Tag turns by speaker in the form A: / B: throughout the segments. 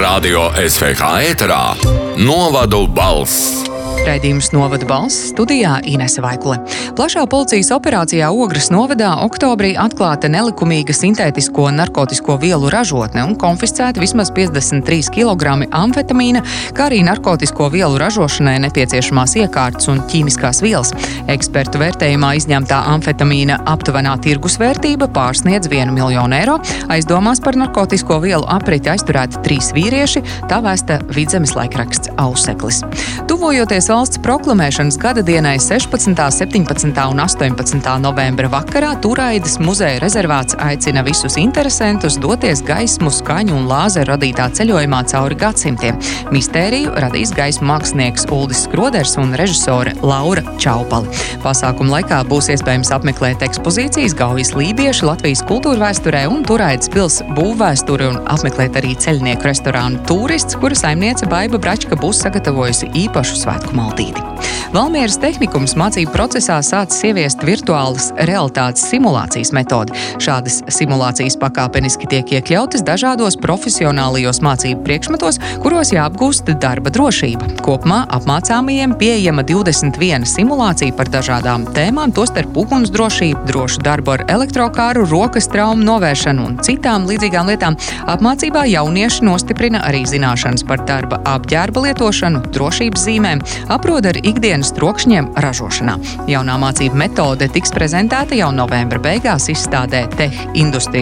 A: Radio SVH ēterā Novadu balss.
B: Raidījums Novadu balss, studijā Inese Vaikule. Plašā policijas operācijā Ogres novadā oktobrī atklāta nelikumīga sintētisko narkotisko vielu ražotne un konfiscēta vismaz 53 kg amfetamīna, kā arī narkotisko vielu ražošanai nepieciešamās iekārtas un ķīmiskās vielas. Ekspertu vērtējumā izņemtā amfetamīna aptuvenā tirgusvērtība pārsniedz 1 miljonu eiro. Aizdomās par narkotisko vielu apriti aizturēti 3 vīrieši, tā vēsta Vidzemes laikraksts Auseklis. Tuvojoties valsts proklamēšanas gadadienai 16., 17. un 18. novembra vakarā Turaidas muzeja rezervāts aicina visus interesantus doties gaismu, skaņu un lāzeru radītā ceļojumā cauri gadsimtiem. Mistēriju radīs gaismu mākslinieks Uldis Skroders un režisore Laura Čaupali. Pasākuma laikā būs iespējams apmeklēt ekspozīcijas Gaujas lībieši Latvijas kultūra vēsturē un Turaidas pils būvvēsturi un apmeklēt arī ceļnieku restorānu Turists, kura saimniece Baiba Bračka būs sagatavojusi īpašu svētku maltīti. Valmieras tehnikums mācību procesā sācis ieviest virtuālas realitātes simulācijas metodi. Šādas simulācijas pakāpeniski tiek iekļautas dažādos profesionālajos mācību priekšmetos, kuros jāapgūst darba drošība. Kopumā apmācāmajiem pieejama 21 simulācija par dažādām tēmām, tostarp ugunsdrošību, drošu darbu ar elektrokāru, rokas traumu novēršanu un citām līdzīgām lietām. Apmācībā jaunieši nostiprina arī zināšanas par darba apģērba lietošanu, drošības zīmēm, aprod ar ikdienas trokšņiem ražošanā. Jaunā mācību metode tiks prezentēta jau novembra beigās izstādē Tech Industry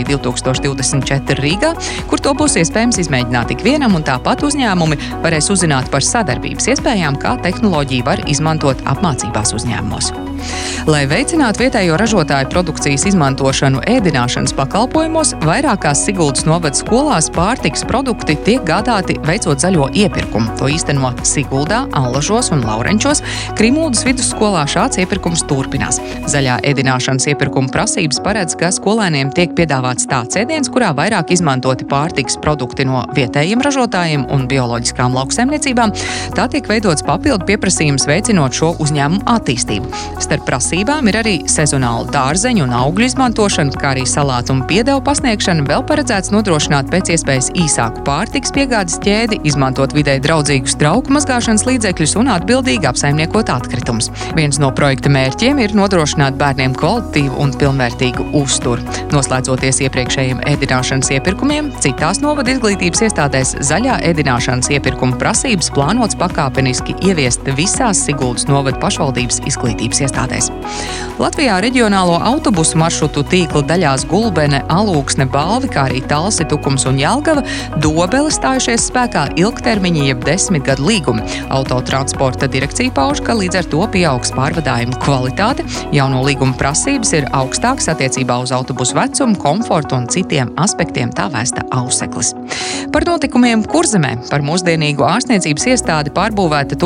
B: 2024 Rīgā, kur to būs iespējams izmēģināt ikvienam, un tāpat uzņēmumi varēs uzzināt par sadarbības iespējām, kā tehnoloģiju var izmantot apmācībās uzņēmumos. Lai veicinātu vietējo ražotāju produkcijas izmantošanu ēdināšanas pakalpojumos, vairākās Siguldas novada skolās pārtikas produkti tiek gādāti veicot zaļo iepirkumu. To īsteno Siguldā, Allažos un Laurenčos. Krimūdas vidusskolā šāds iepirkums turpinās. Zaļā ēdināšanas iepirkuma prasības paredz, ka skolēniem tiek piedāvāts tāds ēdiens, kurā vairāk izmantoti pārtikas produkti no vietējiem ražotājiem un bioloģiskām lauksaimniecībām. Tā tiek veidots papildu pieprasījums veicinot šo uzņēmumu attīstību. Starp prasībām ir arī sezonāla dārzeņu un augļu izmantošana, kā arī salātu un piedevu pasniegšana. Vēl paredzēts nodrošināt pēc iespējas īsāku pārtikas piegādes ķēdi, izmantot videi draudzīgus trauku mazgāšanas līdzekļus un atbildīgi apsaimniekot atkritumus. Viens no projekta mērķiem ir nodrošināt bērniem kvalitatīvu un pilnvērtīgu uzturu. Noslēdzoties iepriekšējiem ēdināšanas iepirkumiem, citās novada izglītības iestādēs zaļā ēdināšanas iepirkuma prasības plānots pakāpeniski ieviest visās Siguldas novada pašvaldības izglītības iestādēs. Latvijā reģionālo autobusu maršrutu tīkla daļās Gulbene, Alūksne, Balvi, kā arī Talsi, Tukums un Jelgava, Dobele stājušies spēkā ilgtermiņa jeb 10 gadu līgumi. Autotransporta direkcija pauž, ka līdz ar to pieaugs pārvadājumu kvalitāte. Jauno līguma prasības ir augstākas attiecībā uz autobusu vecumu, komfortu un citiem aspektiem, tā vēsta Auseklis. Par notikumiem Kurzemē. Par mūsdienīgu ārstniecības iestādi pārbūvēta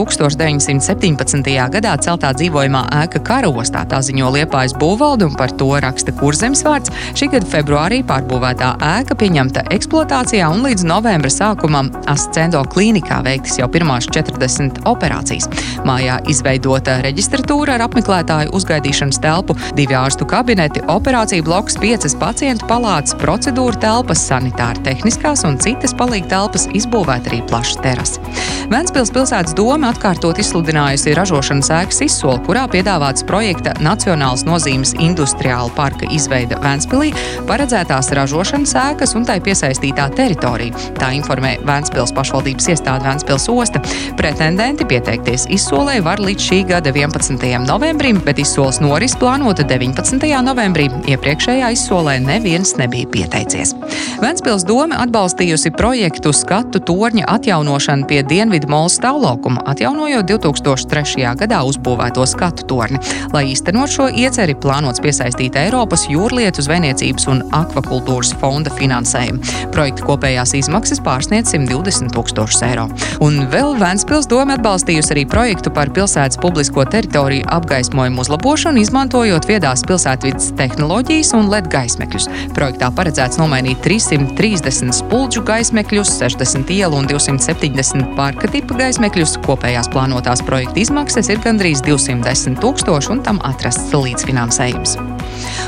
B: 1917. gadā celtā dzīvojamā ēka Karostā. Tā ziņo Liepājas būvvalde un par to raksta Kurzemes vārds. Šī gada februārī pārbūvētā ēka pieņemta eksploatācijā un līdz novembra sākumam Ascendo klīnikā veiktas jau pirmās 40 operācijas. Mājā izveidota reģistratūra ar apmeklētāju uzgaidīšanas telpu, 2 ārstu kabineti, operāciju bloks, 5 pacientu palātas, procedūra telpas, sanitāra tehniskās un citas palīga telpas, izbūvēta arī plašs terase. Ventspils pilsētas doma atkārtot izsludinājusi ražošanas ēkas izsoli, kurā piedāvāts projekta Nacionālas nozīmes industriāla parka izveida Ventspilī, paredzētās ražošanas ēkas un tai piesaistītā teritorija. Tā informē Ventspils pašvaldības iestāde Ventspils osta. Pretendenti pieteikties izsolē var līdz šī gada 11. novembrim, bet izsoles noris plānota 19. novembrī. Iepriekšējā izsolē neviens nebija pieteicies. Ventspils doma atbalstījusi projektu Skatu torņa atjaunošanu pie Dienvidu mola stāvlaukuma, atjaunojot 2003. gadā uzbūvēto skatu torni. Lai īstenot šo ieceri, plānots piesaistīt Eiropas jūrlietu, zvejniecības un akvakultūras fonda finansējumu. Projekta kopējās izmaksas pārsniedz 120 000 eiro. Un vēl Ventspils doma atbalstījusi arī projektu par pilsētas publisko teritoriju apgaismojumu uzlabošanu, izmantojot viedās pilsētvides tehnoloģijas un LED gaismekļus. Projektā paredzēts nomainīt 330 spuldžu gaismekļus, 60 ielu un 270 parka tipa gaismekļus. Kopējās plānotās projekta izmaksas ir gandrīz 210 000 un tam atrasts līdzfinansējums.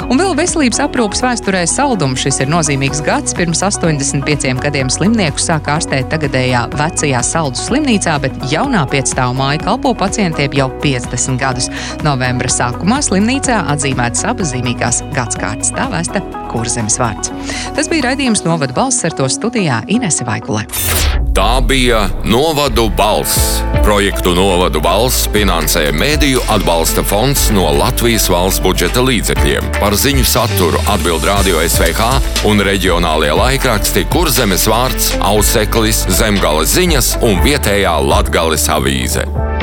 B: Un vēl veselības aprūpes vēsturē saldums. Šis ir nozīmīgs gads. Pirms 85 gadiem slimniekus sāk ārstēt tagadējā vecajā Saldus slimnīcā, bet jaunā 5-stāvu māja kalpo pacientiem jau 50 gadus. Novembra sākumā slimnīcā atzīmētas abas zīmīgās gadskārtas. Tā vēsta Kurzemes vārds. Tas bija raidījums Novadu balss, ar to studijā Inese Vaikule.
A: Tā bija Novadu balss. Projektu Novadu balss finansē Mediju atbalsta fonds no Latvijas valsts budžeta līdzekļiem. Par ziņu saturu atbild Radio SVH un reģionālie laikraksti Kurzemes vārds, Auseklis, Zemgales ziņas un vietējā Latgales avīze.